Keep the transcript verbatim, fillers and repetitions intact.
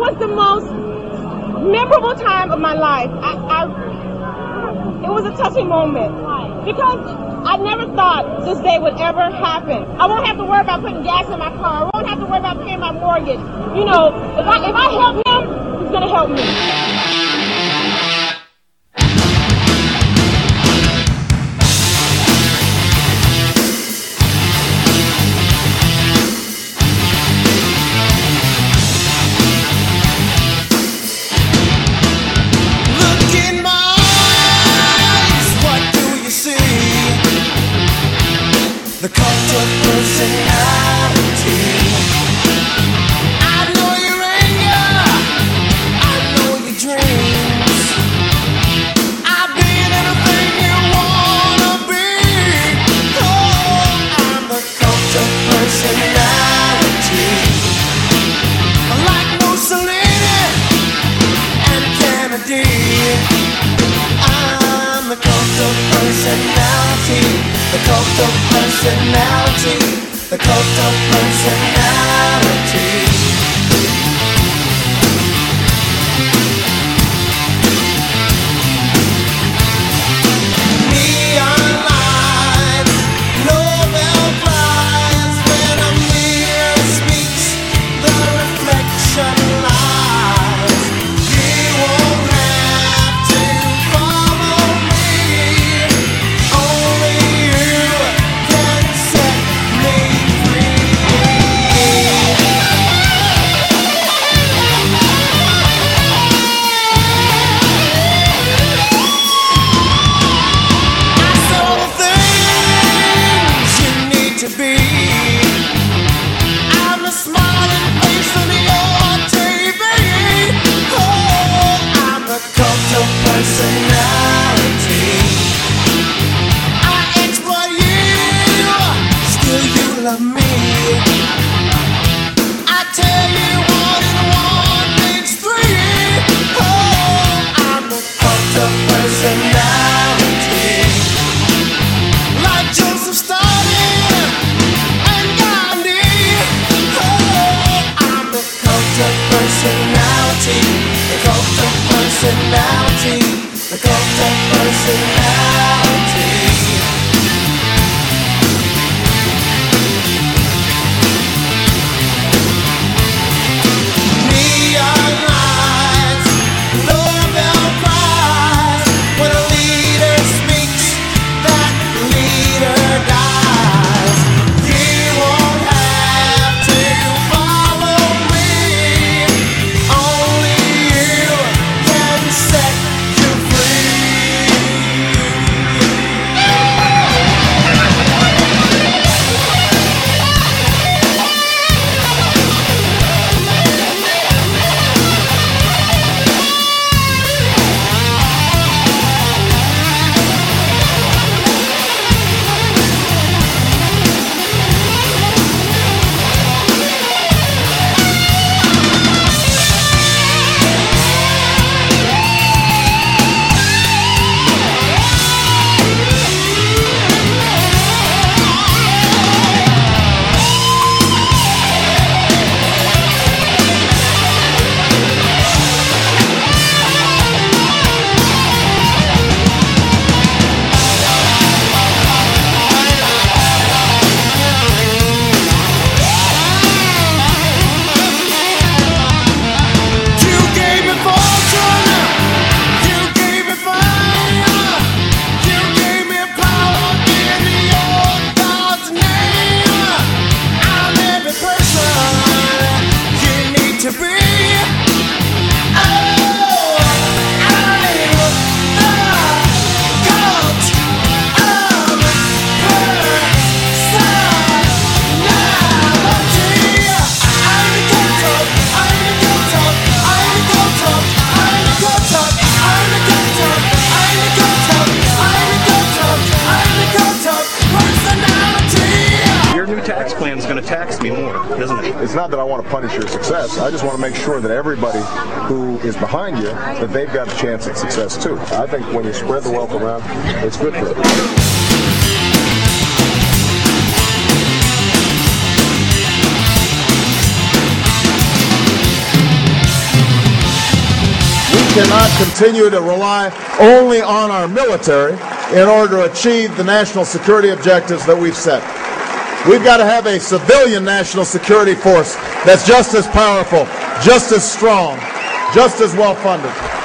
was the most memorable time of my life. I, I, it was a touching moment because I never thought this day would ever happen. I won't have to worry about putting gas in my car. I won't have to worry about paying my mortgage. You know, if I, if I help him, he's going to help me. The cult of personality. I know your anger, I know your dreams. I've been anything you wanna be. Oh, I'm the cult of personality. Like Mussolini and Kennedy, I'm the cult of personality. The cult of personality, the cult of personality. Neon lights, Nobel Prize. When a mirror speaks, the reflection lies. You won't have to follow me. Only personality. I exploit you, still you love me. I tell you one and one makes three. Oh, I'm the cult of personality. Like Joseph Stalin and Gandhi. Oh, I'm the cult of personality. The cult of personality, the cult of personality. Neon lights, Nobel Prize. When a leader speaks, that leader dies. You won't have to follow me. Only you can set you free. It's not that I want to punish your success. I just want to make sure that everybody who is behind you, that they've got a chance at success too. I think when you spread the wealth around, it's good for it. cannot continue to rely only on our military in order to achieve the national security objectives that we've set. We've got to have a civilian national security force that's just as powerful, just as strong, just as well funded.